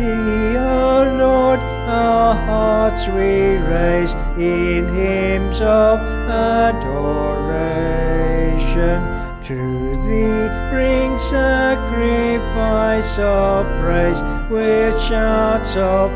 thee, O Lord, our hearts we raise in hymns of adoration. To thee bring sacrifice of praise with shouts of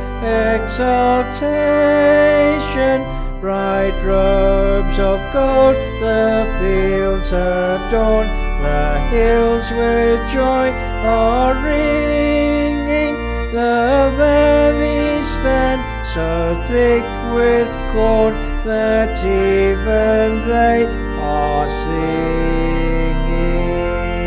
exaltation. Bright robes of gold the fields adorn, the hills with joy are ringing. The valleys stand so thick with corn that even they are singing.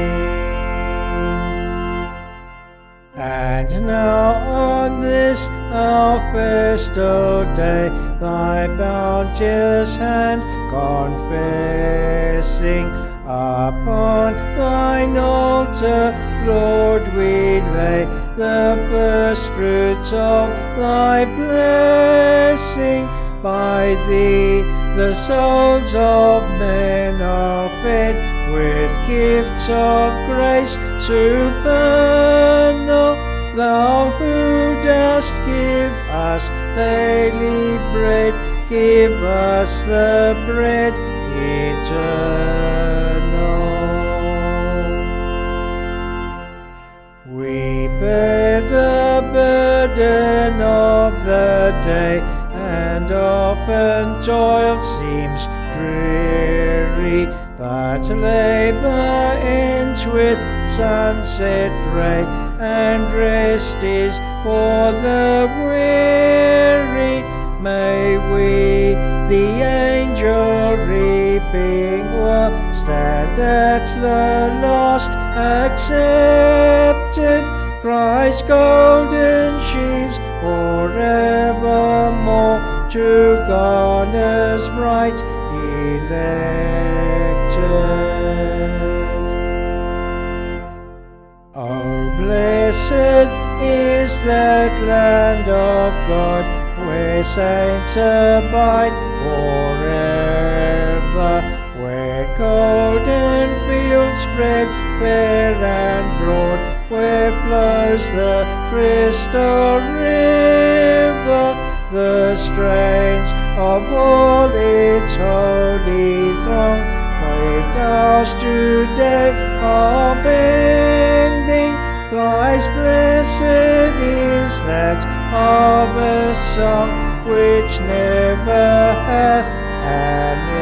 And now on this our festal day, thy bounteous hand confessing, upon thine altar, Lord, we lay the first fruits of thy blessing. By thee the souls of men are fed with gifts of grace supernal. Thou who dost give us daily bread, give us the bread eternal. We bear the burden of the day, and often toil seems dreary, but labor ends with sunset ray, and rest is for the weary. May we, the angel reaping o'er, stand at the last accepted Christ's golden sheaves forevermore, to garners bright elected. Oh, blessed is that land of God, where saints abide forever, where golden fields spread fair and broad, where flows the crystal river. The strains of all its holy throng with ours today are bending. Thrice blessed is that harvest song which never hath an